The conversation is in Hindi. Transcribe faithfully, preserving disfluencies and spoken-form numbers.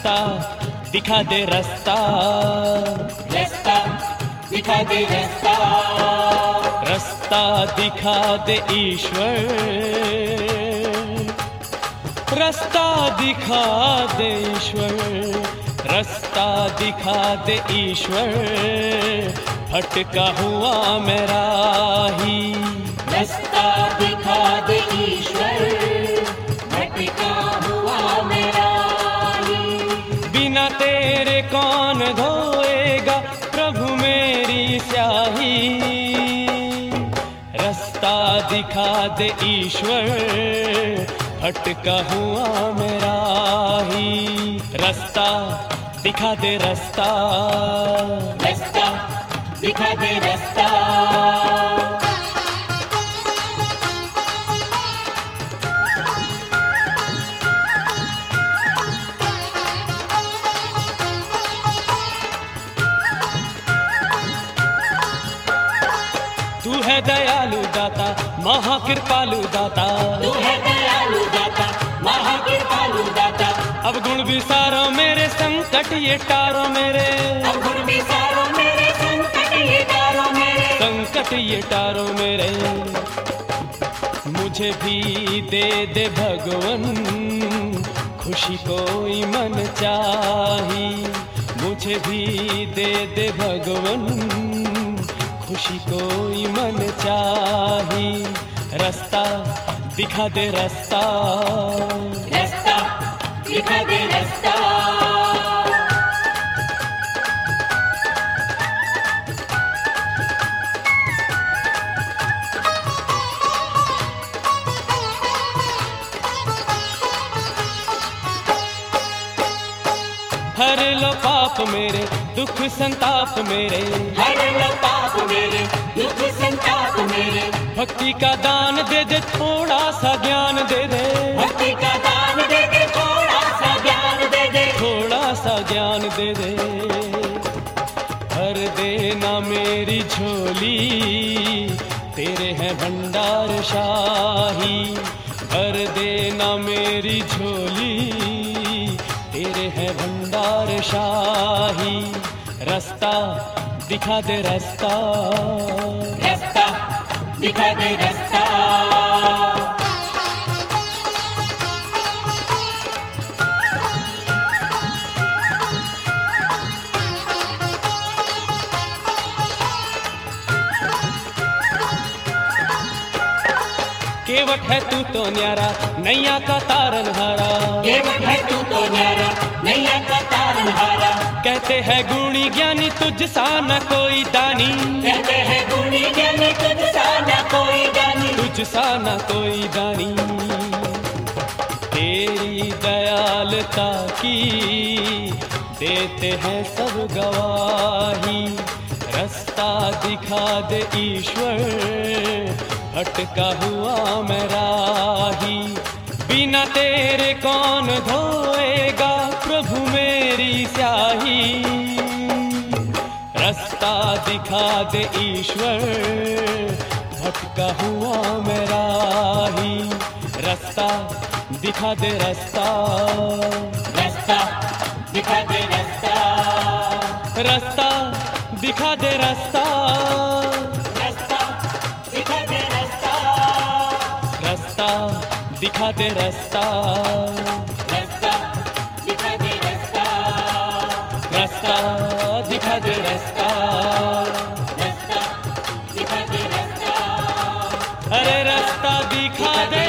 रास्ता दिखा दे रास्ता, रास्ता दिखा दे रास्ता, रास्ता दिखा दे ईश्वर, रास्ता दिखा दे ईश्वर, रास्ता दिखा दे ईश्वर, भटका हुआ मेरा ही। रास्ता दिखा दे ईश्वर, भटका हुआ मेरा ही। बिना तेरे कौन धोएगा प्रभु मेरी स्याही, रास्ता दिखा दे ईश्वर, भटका हुआ मेरा ही। रास्ता दिखा दे रास्ता, रास्ता दिखा दे रास्ता, तू है दयालु दाता महाकृपालु दाता, तू है दयालु दाता महाकृपालु दाता। अब गुण विसारो मेरे संकट ये टारो मेरे, अब गुण विसारो मेरे संकट ये टारो मेरे, संकट ये टारो मेरे। मुझे भी दे दे भगवन खुशी कोई मन चाही, मुझे भी दे दे भगवन खुशी कोई मन चाही। रास्ता दिखा दे रास्ता, रास्ता दिखा दे रास्ता, हर लो पाप मेरे दुख संताप मेरे, हर लो पाप मेरे दुख संताप मेरे। भक्ति का दान दे दे थोड़ा सा ज्ञान दे दे, भक्ति का दान दे दे थोड़ा सा ज्ञान दे दे, थोड़ा सा ज्ञान दे दे। भर देना मेरी झोली तेरे हैं भंडार शाही, भर देना मेरी झोली तेरे हैं भंडार शाही। रास्ता दिखा दे रास्ता, रास्ता दिखा दे रास्ता, केवट है तू तो न्यारा नैया का तारनहारा, केवट है तू तो न्यारा नैया का तारनहारा। कहते हैं गुणी ज्ञानी तुझ सा न कोई दानी, कहते हैं गुणी ज्ञानी तुझ सा न कोई दानी, तुझ सा न कोई दानी। तेरी दयालुता की देते हैं सब गवाही, रास्ता दिखा दे ईश्वर, भटका हुआ मेरा ही। बिना तेरे कौन धोएगा प्रभु मेरी स्याही, रास्ता दिखा दे ईश्वर, भटका हुआ मेरा ही। रास्ता दिखा दे रास्ता, रास्ता दिखा दे रास्ता, रास्ता दिखा दे रास्ता, रास्ता दिखा दे रास्ता, रास्ता दिखा दे रास्ता, रास्ता दिखा दे रास्ता, रास्ता दिखा दे रास्ता, रास्ता दिखा दे रास्ता, अरे रास्ता दिखा दे